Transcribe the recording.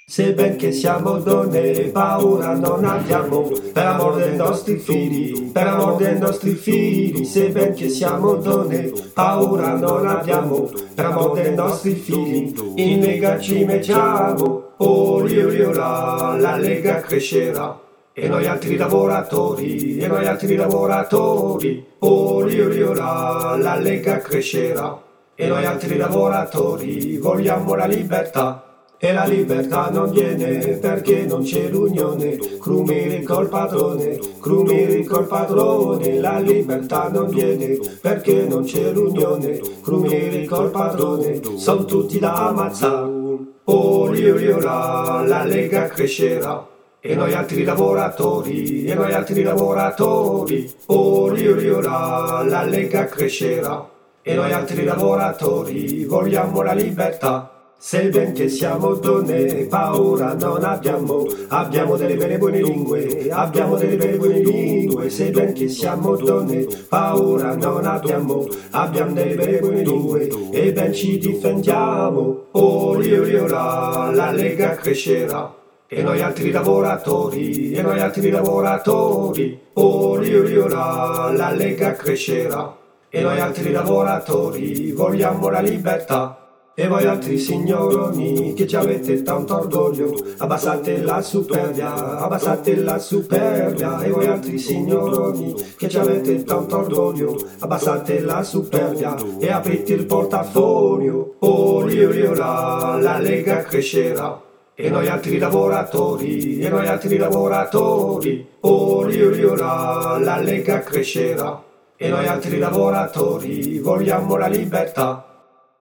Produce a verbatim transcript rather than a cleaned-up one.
Se ben che siamo donne, paura non abbiamo, per amor dei nostri figli, per amor dei nostri figli. Se ben che siamo donne, paura non abbiamo, per amor dei nostri figli. In Lega ci mettiamo, oh rio rio la, la Lega crescerà. E noi altri lavoratori, e noi altri lavoratori, oh rio rio la, la Lega crescerà. E noi altri lavoratori vogliamo la libertà. E la libertà non viene perché non c'è l'unione, crumiri col padrone, crumiri col padrone. La libertà non viene perché non c'è l'unione, crumiri col padrone, son tutti da ammazzare. Oh rio rio la, la Lega crescerà. E noi altri lavoratori, e noi altri lavoratori, oh rio rio la, la Lega crescerà. E noi altri lavoratori vogliamo la libertà. Se ben che siamo donne, paura non abbiamo, abbiamo delle belle buone lingue, abbiamo delle belle buone lingue. Se ben che siamo donne, paura non abbiamo, abbiamo delle belle buone lingue, e ben ci difendiamo. Oh rio rio la, la Lega crescerà. E noi altri lavoratori, e noi altri lavoratori, oh rio rio la, la Lega crescerà. E noi altri lavoratori vogliamo la libertà. E voi altri signoroni che ci avete tanto orgoglio, abbassate la superbia, abbassate la superbia. E voi altri signoroni che ci avete tanto orgoglio, abbassate la superbia e aprite il portafoglio. Oh rio rio la, la Lega crescerà. E noi altri lavoratori, e noi altri lavoratori, oh rio rio la, la Lega crescerà. E noi altri lavoratori vogliamo la libertà.